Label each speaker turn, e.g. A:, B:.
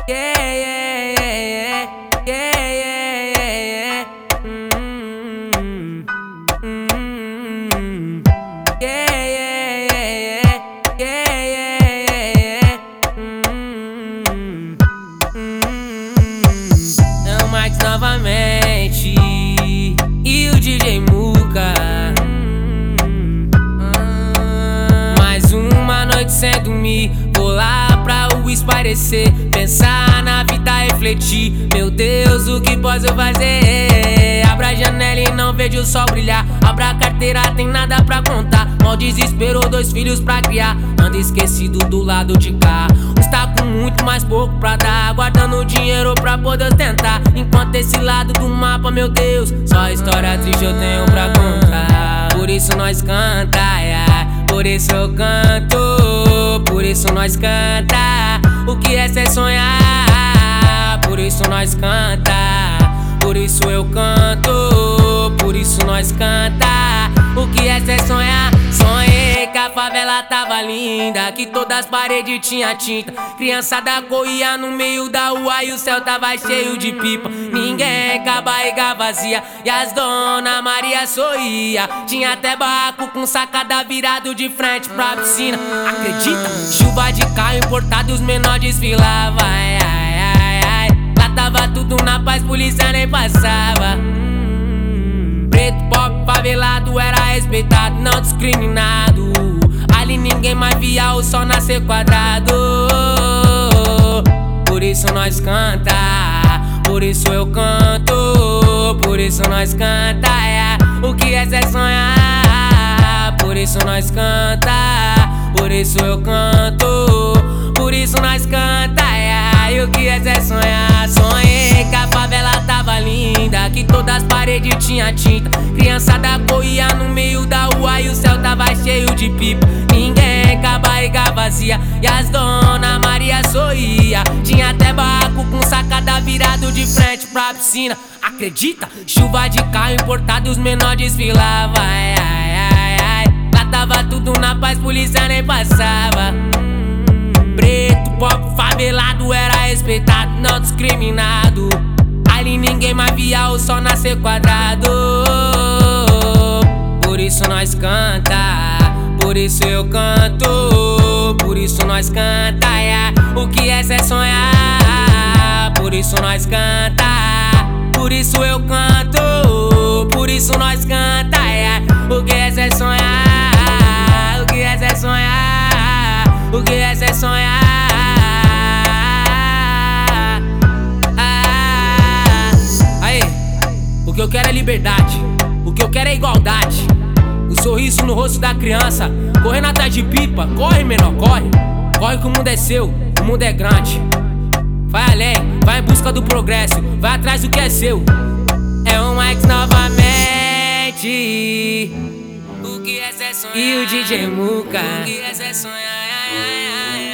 A: Yeah, yeah, yeah, yeah, yeah, yeah, yeah. Yeah, yeah, yeah, yeah, yeah, yeah, yeah. É o Max novamente e o DJ Muka. Mais uma noite sem dormir, vou lá pra o espairecer, pensar na vida, refletir. Meu Deus, o que posso fazer? Abra a janela e não vejo o sol brilhar. Abra a carteira, tem nada pra contar. Mal desespero, 2 filhos pra criar. Anda esquecido do lado de cá. Está com muito mais pouco pra dar, guardando dinheiro pra poder tentar. Enquanto esse lado do mapa, meu Deus, só história triste eu tenho pra contar. Por isso nós canta, yeah. Por isso eu canto, por isso nós canta. O que é ser sonhar? Por isso nós canta, por isso eu canto, por isso nós canta. O que é ser sonhar? Sonhei que a favela tava linda, que todas as paredes tinha tinta. Criançada corria no meio da rua e o céu tava cheio de pipa. Ninguém com a barriga vazia e as dona Maria sorria. Tinha até barraco com sacada virado de frente pra piscina. Acredita? Chuva de carro importado e os menores desfilavam. Ai, ai, ai, ai. Lá tava tudo na paz, polícia nem passava. Preto, pobre, favelado era respeitado, não discriminado. Ali ninguém mais via o sol nascer quadrado. Por isso nós canta, por isso eu canto, por isso nós canta, yeah. O que é ser sonhar? Por isso nós canta, por isso eu canto, por isso nós canta, yeah. E o que é ser sonhar? Sonhei que a favela tava linda, que todas as paredes tinha tinta. Criançada corria no meio da rua e o céu tava cheio de pipa. Ninguém com a barriga vazia e as dona Maria sorria. Tinha até barraco com sacada virado de frente pra piscina. Acredita? Chuva de carro importado e os menores desfilavam. Ai, ai, ai, ai. Lá tava tudo na paz, polícia nem passava. Preto, pobre, favelado era respeitado, não discriminado. Ali ninguém mais via o sol nascer quadrado. Por isso nós canta, por isso eu canto, por isso nós canta, yeah. O que é ser sonhar? Por isso nós canta, por isso eu canto, por isso nós canta, yeah. O que é ser sonhar? O que é ser sonhar? O que é ser sonhar? O que eu quero é liberdade, o que eu quero é igualdade. O sorriso no rosto da criança, correndo atrás de pipa. Corre, menor, corre. Corre que o mundo é seu, o mundo é grande. Vai além, vai em busca do progresso, vai atrás do que é seu. É o Max novamente, o que é ser sonhar? E o DJ Muka, o que é ser sonhar?